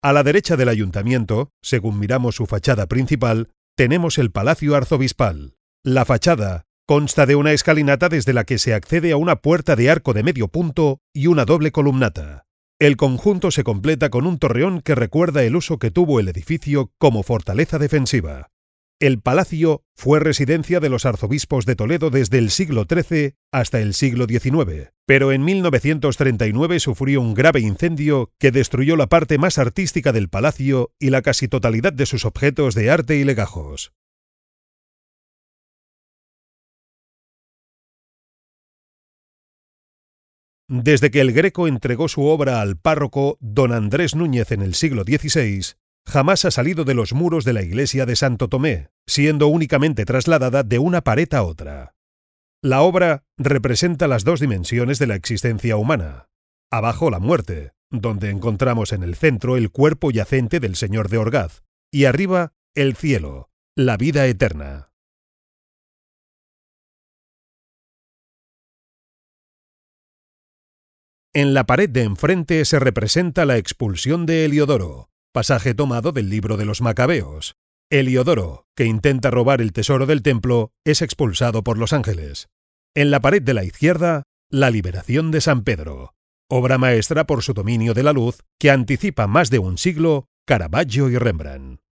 A la derecha del ayuntamiento, según miramos su fachada principal, tenemos el Palacio Arzobispal. La fachada consta de una escalinata desde la que se accede a una puerta de arco de medio punto y una doble columnata. El conjunto se completa con un torreón que recuerda el uso que tuvo el edificio como fortaleza defensiva. El palacio fue residencia de los arzobispos de Toledo desde el siglo XIII hasta el siglo XIX, pero en 1939 sufrió un grave incendio que destruyó la parte más artística del palacio y la casi totalidad de sus objetos de arte y legajos. Desde que el Greco entregó su obra al párroco don Andrés Núñez en el siglo XVI, jamás ha salido de los muros de la iglesia de Santo Tomé, siendo únicamente trasladada de una pared a otra. La obra representa las dos dimensiones de la existencia humana. Abajo la muerte, donde encontramos en el centro el cuerpo yacente del Señor de Orgaz, y arriba el cielo, la vida eterna. En la pared de enfrente se representa la expulsión de Heliodoro, pasaje tomado del libro de los Macabeos. Heliodoro, que intenta robar el tesoro del templo, es expulsado por los ángeles. En la pared de la izquierda, la liberación de San Pedro, obra maestra por su dominio de la luz que anticipa más de un siglo Caravaggio y Rembrandt.